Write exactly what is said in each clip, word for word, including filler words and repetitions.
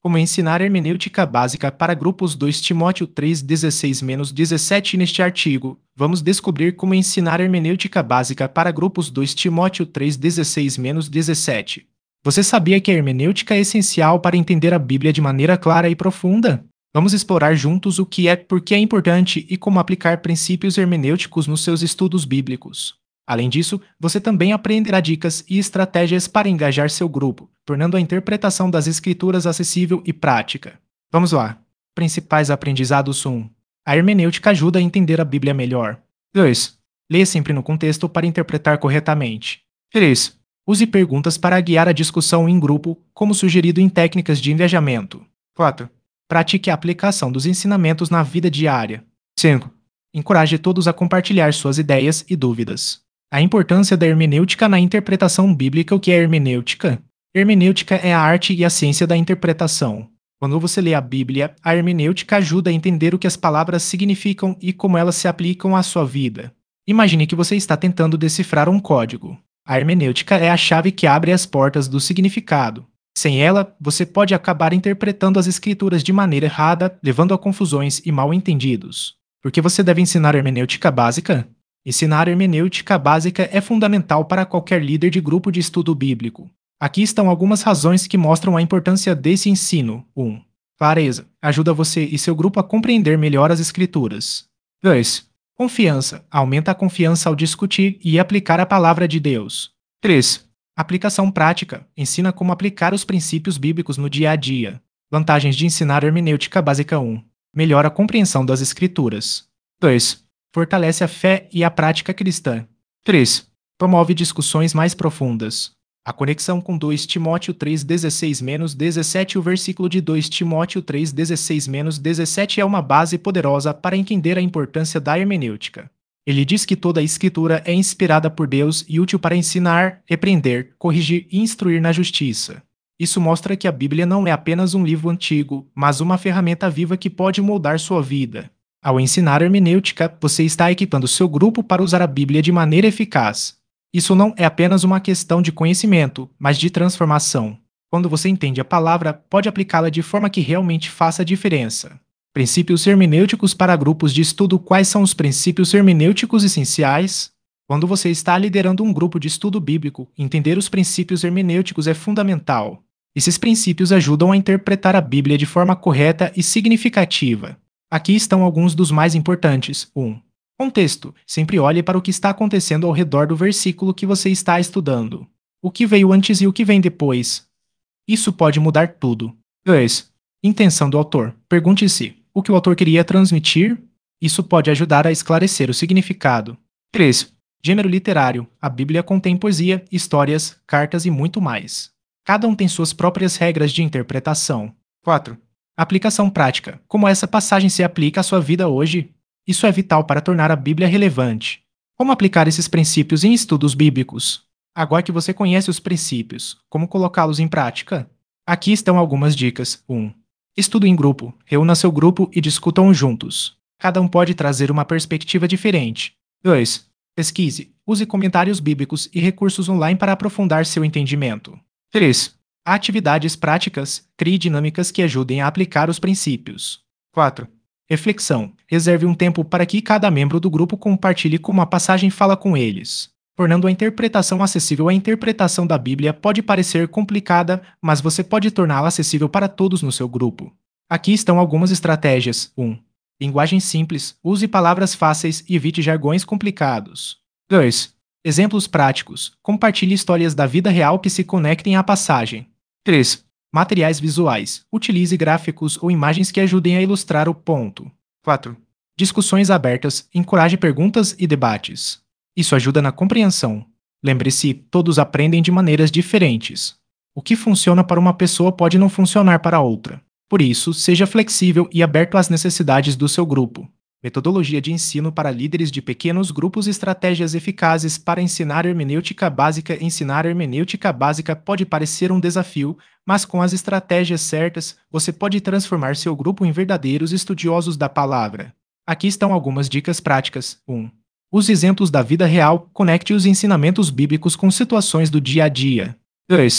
Como ensinar hermenêutica básica para grupos dois Timóteo três, dezesseis a dezessete. Neste artigo, vamos descobrir como ensinar hermenêutica básica para grupos dois Timóteo três, dezesseis a dezessete. Você sabia que a hermenêutica é essencial para entender a Bíblia de maneira clara e profunda? Vamos explorar juntos o que é, por que é importante e como aplicar princípios hermenêuticos nos seus estudos bíblicos. Além disso, você também aprenderá dicas e estratégias para engajar seu grupo, tornando a interpretação das escrituras acessível e prática. Vamos lá. Principais aprendizados. um. A hermenêutica ajuda a entender a Bíblia melhor. dois. Leia sempre no contexto para interpretar corretamente. três. Use perguntas para guiar a discussão em grupo, como sugerido em técnicas de engajamento. quatro. Pratique a aplicação dos ensinamentos na vida diária. cinco. Encoraje todos a compartilhar suas ideias e dúvidas. A importância da hermenêutica na interpretação bíblica. O que é hermenêutica? Hermenêutica é a arte e a ciência da interpretação. Quando você lê a Bíblia, a hermenêutica ajuda a entender o que as palavras significam e como elas se aplicam à sua vida. Imagine que você está tentando decifrar um código. A hermenêutica é a chave que abre as portas do significado. Sem ela, você pode acabar interpretando as escrituras de maneira errada, levando a confusões e mal-entendidos. Por que você deve ensinar hermenêutica básica? Ensinar hermenêutica básica é fundamental para qualquer líder de grupo de estudo bíblico. Aqui estão algumas razões que mostram a importância desse ensino. um. Clareza. Ajuda você e seu grupo a compreender melhor as escrituras. dois. Confiança. Aumenta a confiança ao discutir e aplicar a palavra de Deus. três. Aplicação prática. Ensina como aplicar os princípios bíblicos no dia a dia. Vantagens de ensinar hermenêutica básica. um. Melhora a compreensão das escrituras. dois. Fortalece a fé e a prática cristã. três. Promove discussões mais profundas. A conexão com dois Timóteo três, dezesseis a dezessete. O versículo de dois Timóteo três, dezesseis a dezessete é uma base poderosa para entender a importância da hermenêutica. Ele diz que toda a escritura é inspirada por Deus e útil para ensinar, repreender, corrigir e instruir na justiça. Isso mostra que a Bíblia não é apenas um livro antigo, mas uma ferramenta viva que pode moldar sua vida. Ao ensinar hermenêutica, você está equipando seu grupo para usar a Bíblia de maneira eficaz. Isso não é apenas uma questão de conhecimento, mas de transformação. Quando você entende a palavra, pode aplicá-la de forma que realmente faça diferença. Princípios hermenêuticos para grupos de estudo. Quais são os princípios hermenêuticos essenciais? Quando você está liderando um grupo de estudo bíblico, entender os princípios hermenêuticos é fundamental. Esses princípios ajudam a interpretar a Bíblia de forma correta e significativa. Aqui estão alguns dos mais importantes. um. Contexto. Sempre olhe para o que está acontecendo ao redor do versículo que você está estudando. O que veio antes e o que vem depois. Isso pode mudar tudo. dois. Intenção do autor. Pergunte-se: o que o autor queria transmitir? Isso pode ajudar a esclarecer o significado. três. Gênero literário. A Bíblia contém poesia, histórias, cartas e muito mais. Cada um tem suas próprias regras de interpretação. quatro. Aplicação prática. Como essa passagem se aplica à sua vida hoje? Isso é vital para tornar a Bíblia relevante. Como aplicar esses princípios em estudos bíblicos? Agora que você conhece os princípios, como colocá-los em prática? Aqui estão algumas dicas. um. Estudo em grupo. Reúna seu grupo e discutam juntos. Cada um pode trazer uma perspectiva diferente. dois. Pesquise. Use comentários bíblicos e recursos online para aprofundar seu entendimento. três. Atividades práticas. Crie dinâmicas que ajudem a aplicar os princípios. quatro. Reflexão. Reserve um tempo para que cada membro do grupo compartilhe como a passagem fala com eles. Tornando a interpretação acessível. A interpretação da Bíblia pode parecer complicada, mas você pode torná-la acessível para todos no seu grupo. Aqui estão algumas estratégias. um. Linguagem simples. Use palavras fáceis e evite jargões complicados. dois. Exemplos práticos. Compartilhe histórias da vida real que se conectem à passagem. três. Materiais visuais. Utilize gráficos ou imagens que ajudem a ilustrar o ponto. quatro. Discussões abertas. Encoraje perguntas e debates. Isso ajuda na compreensão. Lembre-se, todos aprendem de maneiras diferentes. O que funciona para uma pessoa pode não funcionar para outra. Por isso, seja flexível e aberto às necessidades do seu grupo. Metodologia de ensino para líderes de pequenos grupos. Estratégias eficazes para ensinar hermenêutica básica. Ensinar hermenêutica básica pode parecer um desafio, mas com as estratégias certas, você pode transformar seu grupo em verdadeiros estudiosos da palavra. Aqui estão algumas dicas práticas. um. Use exemplos da vida real. Conecte os ensinamentos bíblicos com situações do dia a dia. dois.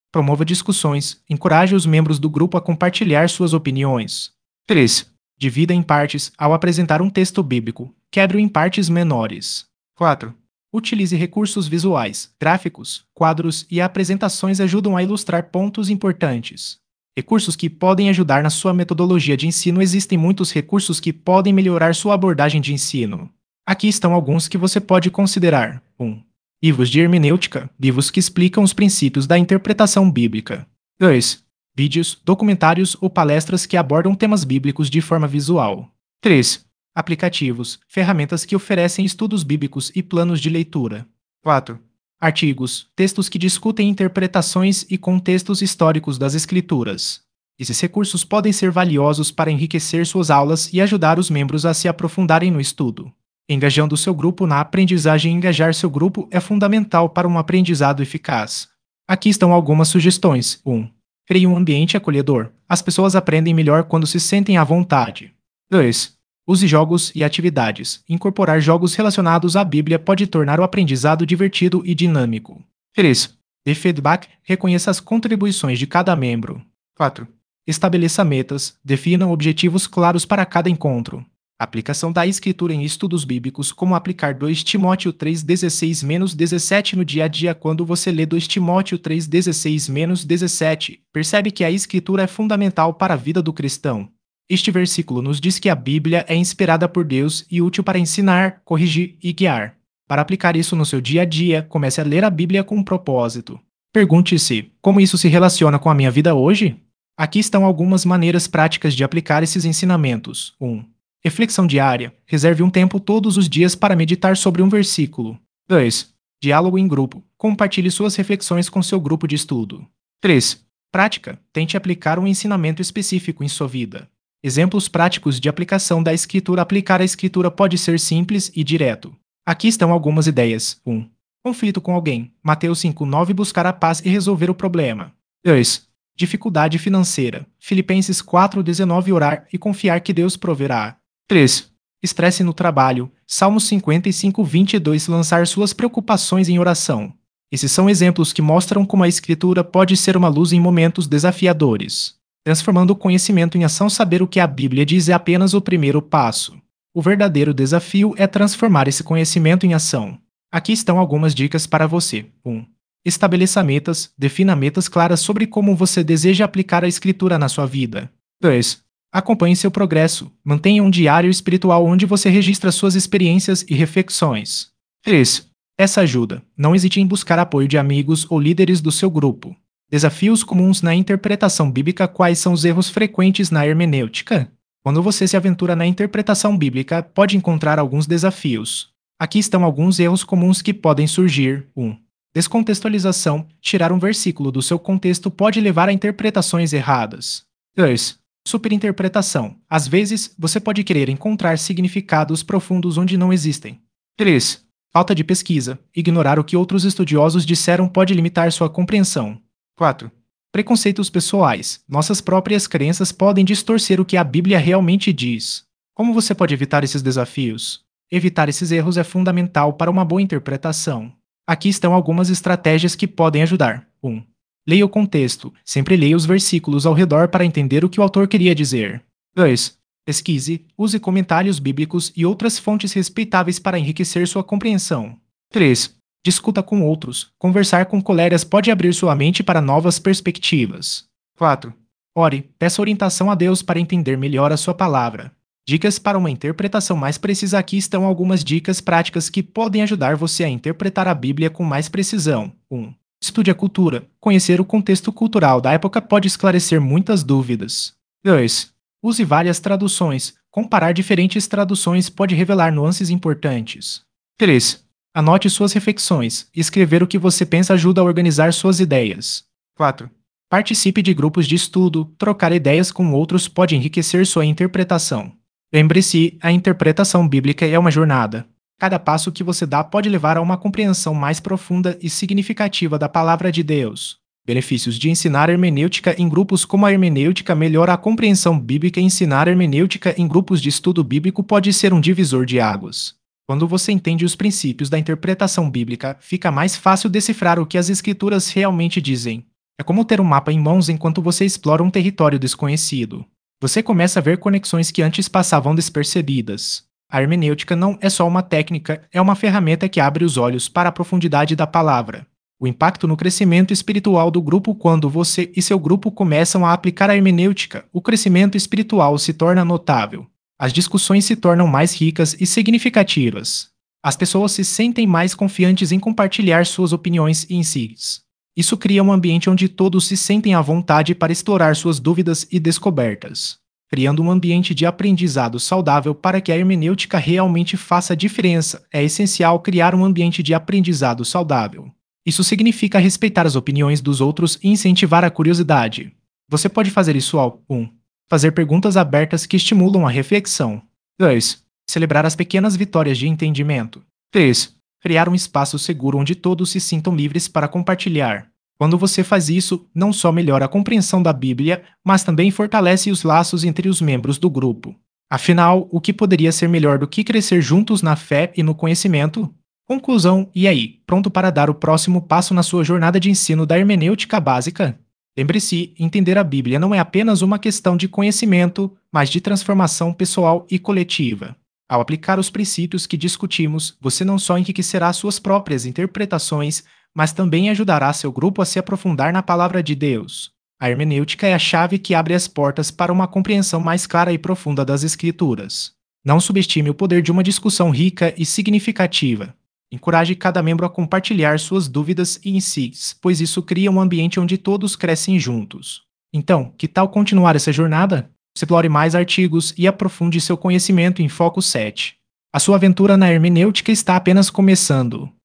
Promova discussões, encoraje os membros do grupo a compartilhar suas opiniões. três. Divida em partes ao apresentar um texto bíblico. Quebre-o em partes menores. quatro. Utilize recursos visuais, gráficos, quadros e apresentações ajudam a ilustrar pontos importantes. Recursos que podem ajudar na sua metodologia de ensino. Existem muitos recursos que podem melhorar sua abordagem de ensino. Aqui estão alguns que você pode considerar. um. Livros de hermenêutica, livros que explicam os princípios da interpretação bíblica. dois. Vídeos, documentários ou palestras que abordam temas bíblicos de forma visual. três. Aplicativos, ferramentas que oferecem estudos bíblicos e planos de leitura. quatro. Artigos, textos que discutem interpretações e contextos históricos das Escrituras. Esses recursos podem ser valiosos para enriquecer suas aulas e ajudar os membros a se aprofundarem no estudo. Engajando seu grupo na aprendizagem. Engajar seu grupo é fundamental para um aprendizado eficaz. Aqui estão algumas sugestões. um. Crie um ambiente acolhedor. As pessoas aprendem melhor quando se sentem à vontade. dois. Use jogos e atividades. Incorporar jogos relacionados à Bíblia pode tornar o aprendizado divertido e dinâmico. três. Dê feedback. Reconheça as contribuições de cada membro. quatro. Estabeleça metas. Defina objetivos claros para cada encontro. Aplicação da Escritura em estudos bíblicos. Como aplicar dois Timóteo três, dezesseis a dezessete no dia a dia. Quando você lê dois Timóteo três, dezesseis a dezessete, percebe que a Escritura é fundamental para a vida do cristão. Este versículo nos diz que a Bíblia é inspirada por Deus e útil para ensinar, corrigir e guiar. Para aplicar isso no seu dia a dia, comece a ler a Bíblia com um propósito. Pergunte-se: como isso se relaciona com a minha vida hoje? Aqui estão algumas maneiras práticas de aplicar esses ensinamentos. um. Reflexão diária. Reserve um tempo todos os dias para meditar sobre um versículo. dois. Diálogo em grupo. Compartilhe suas reflexões com seu grupo de estudo. três. Prática. Tente aplicar um ensinamento específico em sua vida. Exemplos práticos de aplicação da Escritura. Aplicar a Escritura pode ser simples e direto. Aqui estão algumas ideias. um. Conflito com alguém. Mateus cinco, nove. Buscar a paz e resolver o problema. dois. Dificuldade financeira. Filipenses quatro, dezenove. Orar e confiar que Deus proverá. três. Estresse no trabalho. Salmos cinquenta e cinco, vinte e dois. Lançar suas preocupações em oração. Esses são exemplos que mostram como a Escritura pode ser uma luz em momentos desafiadores. Transformando o conhecimento em ação. Saber o que a Bíblia diz é apenas o primeiro passo. O verdadeiro desafio é transformar esse conhecimento em ação. Aqui estão algumas dicas para você. um. Estabeleça metas. Defina metas claras sobre como você deseja aplicar a Escritura na sua vida. dois. Acompanhe seu progresso. Mantenha um diário espiritual onde você registra suas experiências e reflexões. três. Peça ajuda. Não hesite em buscar apoio de amigos ou líderes do seu grupo. Desafios comuns na interpretação bíblica. Quais são os erros frequentes na hermenêutica? Quando você se aventura na interpretação bíblica, pode encontrar alguns desafios. Aqui estão alguns erros comuns que podem surgir. um. Descontextualização. Tirar um versículo do seu contexto pode levar a interpretações erradas. dois. Superinterpretação. Às vezes, você pode querer encontrar significados profundos onde não existem. três. Falta de pesquisa. Ignorar o que outros estudiosos disseram pode limitar sua compreensão. quatro. Preconceitos pessoais. Nossas próprias crenças podem distorcer o que a Bíblia realmente diz. Como você pode evitar esses desafios? Evitar esses erros é fundamental para uma boa interpretação. Aqui estão algumas estratégias que podem ajudar. um. Leia o contexto. Sempre leia os versículos ao redor para entender o que o autor queria dizer. dois. Pesquise. Use comentários bíblicos e outras fontes respeitáveis para enriquecer sua compreensão. três. Discuta com outros. Conversar com colegas pode abrir sua mente para novas perspectivas. quatro. Ore. Peça orientação a Deus para entender melhor a sua palavra. Dicas para uma interpretação mais precisa. Aqui estão algumas dicas práticas que podem ajudar você a interpretar a Bíblia com mais precisão. um. Estude a cultura. Conhecer o contexto cultural da época pode esclarecer muitas dúvidas. dois. Use várias traduções. Comparar diferentes traduções pode revelar nuances importantes. três. Anote suas reflexões. Escrever o que você pensa ajuda a organizar suas ideias. quatro. Participe de grupos de estudo. Trocar ideias com outros pode enriquecer sua interpretação. Lembre-se, a interpretação bíblica é uma jornada. Cada passo que você dá pode levar a uma compreensão mais profunda e significativa da palavra de Deus. Benefícios de ensinar hermenêutica em grupos. Como a hermenêutica melhora a compreensão bíblica. Ensinar hermenêutica em grupos de estudo bíblico pode ser um divisor de águas. Quando você entende os princípios da interpretação bíblica, fica mais fácil decifrar o que as Escrituras realmente dizem. É como ter um mapa em mãos enquanto você explora um território desconhecido. Você começa a ver conexões que antes passavam despercebidas. A hermenêutica não é só uma técnica, é uma ferramenta que abre os olhos para a profundidade da palavra. O impacto no crescimento espiritual do grupo quando você e seu grupo começam a aplicar a hermenêutica, o crescimento espiritual se torna notável. As discussões se tornam mais ricas e significativas. As pessoas se sentem mais confiantes em compartilhar suas opiniões e insights. Isso cria um ambiente onde todos se sentem à vontade para explorar suas dúvidas e descobertas, criando um ambiente de aprendizado saudável para que a hermenêutica realmente faça diferença. É essencial criar um ambiente de aprendizado saudável. Isso significa respeitar as opiniões dos outros e incentivar a curiosidade. Você pode fazer isso ao um. Fazer perguntas abertas que estimulam a reflexão. dois. Celebrar as pequenas vitórias de entendimento. três. Criar um espaço seguro onde todos se sintam livres para compartilhar. Quando você faz isso, não só melhora a compreensão da Bíblia, mas também fortalece os laços entre os membros do grupo. Afinal, o que poderia ser melhor do que crescer juntos na fé e no conhecimento? Conclusão: e aí, pronto para dar o próximo passo na sua jornada de ensino da hermenêutica básica? Lembre-se, entender a Bíblia não é apenas uma questão de conhecimento, mas de transformação pessoal e coletiva. Ao aplicar os princípios que discutimos, você não só enriquecerá suas próprias interpretações, mas também ajudará seu grupo a se aprofundar na palavra de Deus. A hermenêutica é a chave que abre as portas para uma compreensão mais clara e profunda das Escrituras. Não subestime o poder de uma discussão rica e significativa. Encoraje cada membro a compartilhar suas dúvidas e insights, pois isso cria um ambiente onde todos crescem juntos. Então, que tal continuar essa jornada? Explore mais artigos e aprofunde seu conhecimento em Foco sete. A sua aventura na hermenêutica está apenas começando.